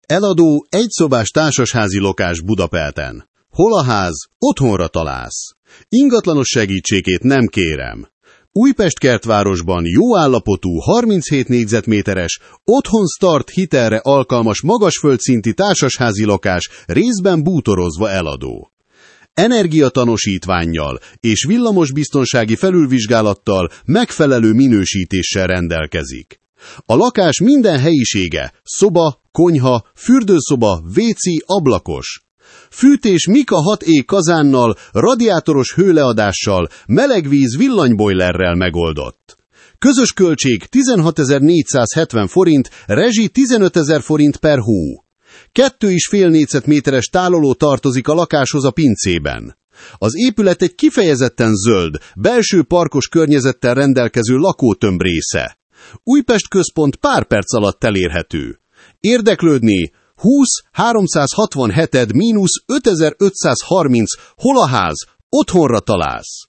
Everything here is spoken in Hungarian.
Eladó egyszobás társasházi lakás Budapelten. Hol a ház? Otthonra találsz. Ingatlanos segítségét nem kérem. Újpest kertvárosban jó állapotú 37 négyzetméteres, otthon start hitelre alkalmas magas földszinti társasházi lakás részben bútorozva eladó. Energiatanosítvánnyal és villamosbiztonsági felülvizsgálattal megfelelő minősítéssel rendelkezik. A lakás minden helyisége, szoba, konyha, fürdőszoba, WC, ablakos. Fűtés Mika 6E kazánnal, radiátoros hőleadással, melegvíz villanybojlerrel megoldott. Közös költség 16.470 forint, rezsi 15.000 forint per hó. 2,5 négyzetméteres táloló tartozik a lakáshoz a pincében. Az épület egy kifejezetten zöld, belső parkos környezettel rendelkező lakótömb része. Újpest központ pár perc alatt elérhető. Érdeklődni 20 367 -5530, hol a ház, otthonra találsz.